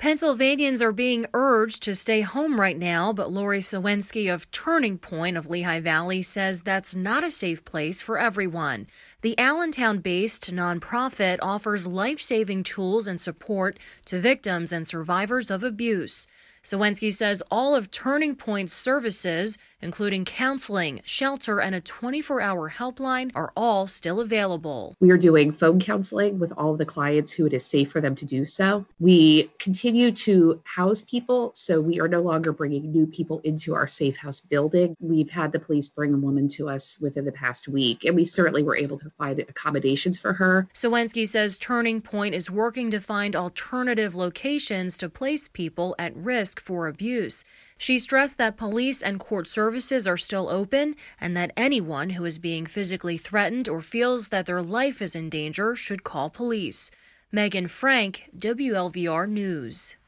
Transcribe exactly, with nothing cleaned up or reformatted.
Pennsylvanians are being urged to stay home right now, but Lori Sawinski of Turning Point of Lehigh Valley says that's not a safe place for everyone. The Allentown-based nonprofit offers life-saving tools and support to victims and survivors of abuse. Sawinski says all of Turning Point's services, including counseling, shelter, and a twenty-four hour helpline, are all still available. We are doing phone counseling with all of the clients who it is safe for them to do so. We continue to house people, so we are no longer bringing new people into our safe house building. We've had the police bring a woman to us within the past week, and we certainly were able to find accommodations for her. Sawinski says Turning Point is working to find alternative locations to place people at risk for abuse. She stressed that police and court services are still open and that anyone who is being physically threatened or feels that their life is in danger should call police. Megan Frank, W L V R News.